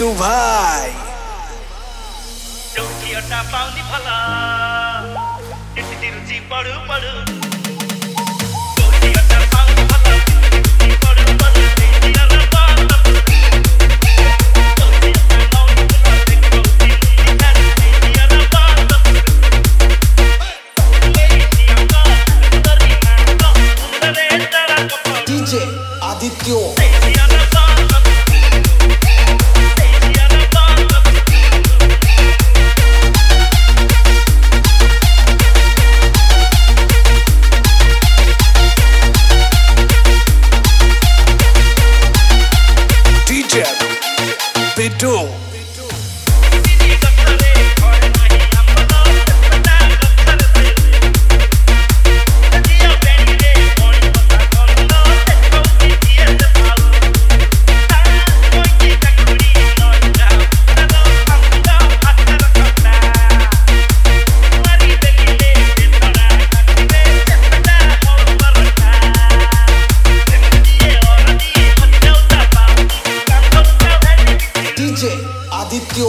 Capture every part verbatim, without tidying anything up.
पिंटू भाई चौकियाटा पाउनी भला इतनी रुचि पढ़ू पढ़ू चौकियाटा पाउनी भला इतनी पढ़ू पढ़ू तेरा रबा चौकियाटा पाउनी भला देखो दिल है तेरा रबा मेरी जिया का तेरी मैं का उनरे तेरा कपड़ा डीजे आदित्य तेरा रबा पिंटू आदित्य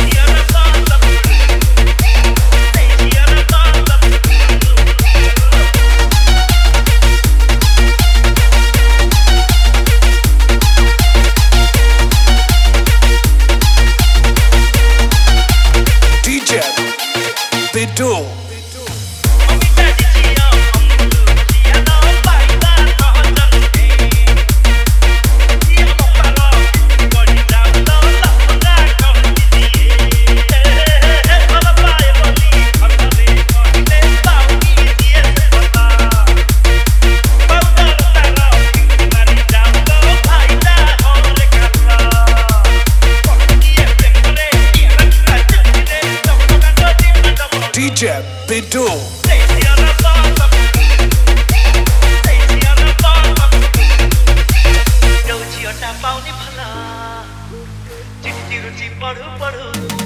डीजे पिंटू डीजे पिंटू पाउनी भला चिट्ठी रुचि पढ़ू पढ़ू